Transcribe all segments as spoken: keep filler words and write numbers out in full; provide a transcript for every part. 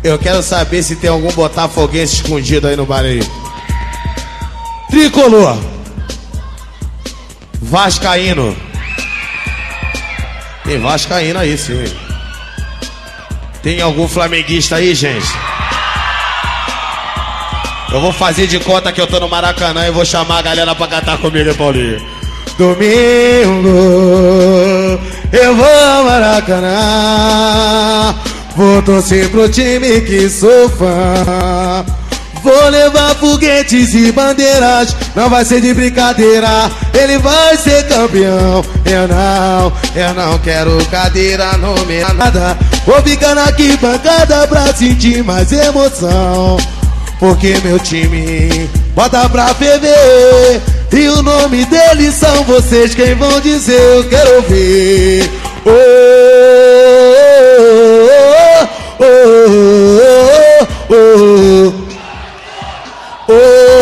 Eu quero saber se tem algum botafoguense escondido aí no bar aí. Tricolor. Vascaíno. Tem vascaíno aí, sim. Tem algum flamenguista aí, gente? Eu vou fazer de conta que eu tô no Maracanã e vou chamar a galera pra cantar comigo, Paulinho. Domingo eu vou ao Maracanã, vou torcer pro time que sou fã. Vou levar foguetes e bandeiras, não vai ser de brincadeira, ele vai ser campeão. Eu não, eu não quero cadeira, não me nada. Vou ficar na arquibancada pra sentir mais emoção, porque meu time bota pra ferver, e o nome deles são vocês quem vão dizer, eu quero ouvir. Oh, oh, oh, oh, oh. Oh,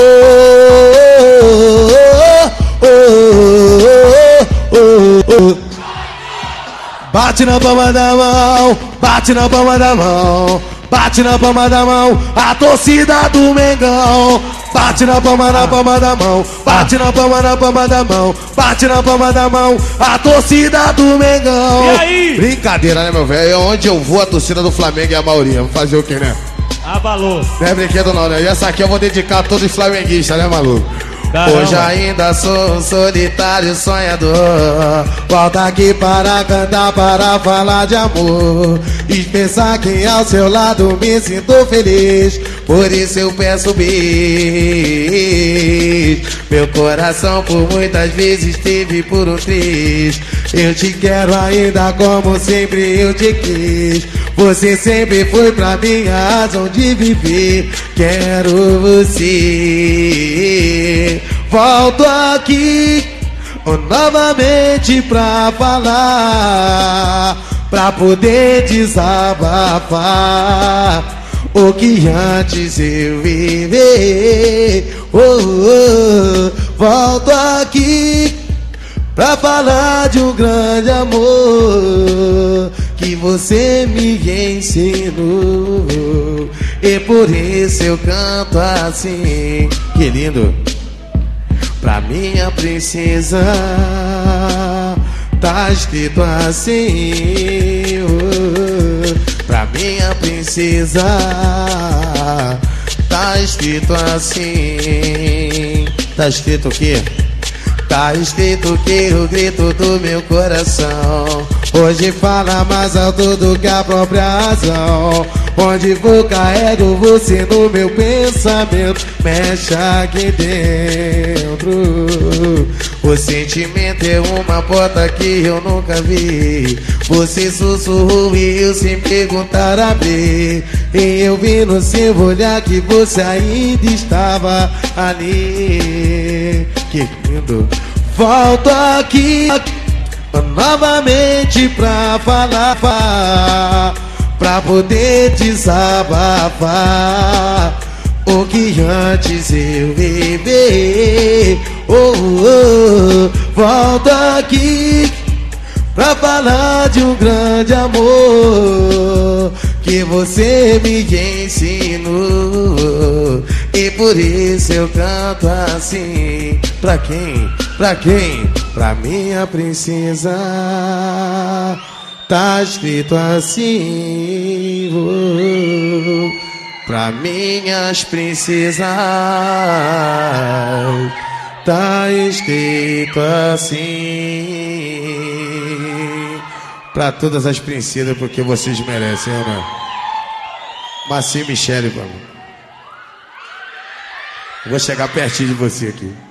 oh, oh, oh, oh. Bate na palma da mão, bate na palma da mão, bate na palma da mão, a torcida do Mengão. Bate na palma na palma da mão, bate na palma na palma da mão, bate na palma da mão, a torcida do Mengão. E aí? Brincadeira, né, meu velho? Onde eu vou, a torcida do Flamengo é a maioria. Vou fazer o quê, né? Abalou. Não é brinquedo não, né? E essa aqui eu vou dedicar a todos os flamenguistas, né, maluco? Caramba. Hoje ainda sou um solitário sonhador, volta aqui para cantar, para falar de amor, e pensar que ao seu lado me sinto feliz. Por isso eu peço bis. Meu coração por muitas vezes teve por um triz. Eu te quero ainda como sempre eu te quis. Você sempre foi pra mim a razão de viver. Quero você. Volto aqui novamente pra falar, pra poder desabafar o que antes eu vivi. Oh, oh, volto aqui pra falar de um grande amor que você me ensinou, e por isso eu canto assim. Que lindo! Pra minha princesa tá escrito assim, oh, pra minha princesa tá escrito assim. Tá escrito o quê? Tá escrito que o grito do meu coração hoje fala mais alto do que a própria razão. Onde vou carrego você no meu pensamento, mexe aqui dentro. O sentimento é uma porta que eu nunca vi. Você sussurrou e eu sem perguntar abri, e eu vi no seu olhar que você ainda estava ali. Que lindo! Volto aqui novamente pra falar, pra poder desabafar o que antes eu vivi. Oh, oh, volto aqui pra falar de um grande amor que você me ensinou, e por isso eu canto assim. Pra quem? Pra quem? Pra minha princesa tá escrito assim, oh, pra minhas princesas tá escrito assim. Pra todas as princesas, porque vocês merecem, né? Marcinho Michele, vamos. Vou chegar pertinho de você aqui.